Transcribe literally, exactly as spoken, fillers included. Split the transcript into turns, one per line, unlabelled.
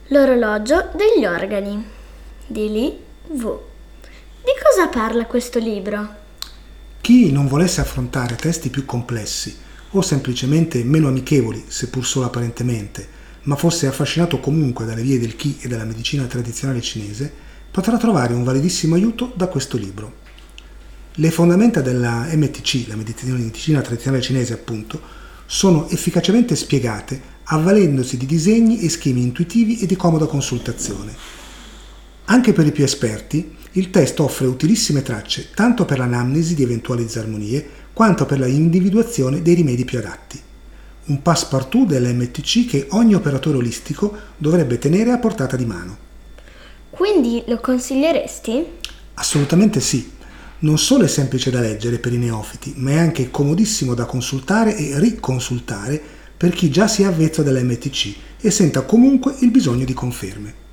L'orologio degli organi di Li Wu. Di cosa parla questo libro?
Chi non volesse affrontare testi più complessi o semplicemente meno amichevoli, seppur solo apparentemente, ma fosse affascinato comunque dalle vie del Qi e della medicina tradizionale cinese, potrà trovare un validissimo aiuto da questo libro. Le fondamenta della M T C, la medicina tradizionale cinese appunto, sono efficacemente spiegate avvalendosi di disegni e schemi intuitivi e di comoda consultazione. Anche per i più esperti, il testo offre utilissime tracce tanto per l'anamnesi di eventuali disarmonie quanto per la individuazione dei rimedi più adatti. Un passepartout dell'M T C che ogni operatore olistico dovrebbe tenere a portata di mano.
Quindi lo consiglieresti?
Assolutamente sì. Non solo è semplice da leggere per i neofiti, ma è anche comodissimo da consultare e riconsultare per chi già si è avvezzo dell'M T C e senta comunque il bisogno di conferme.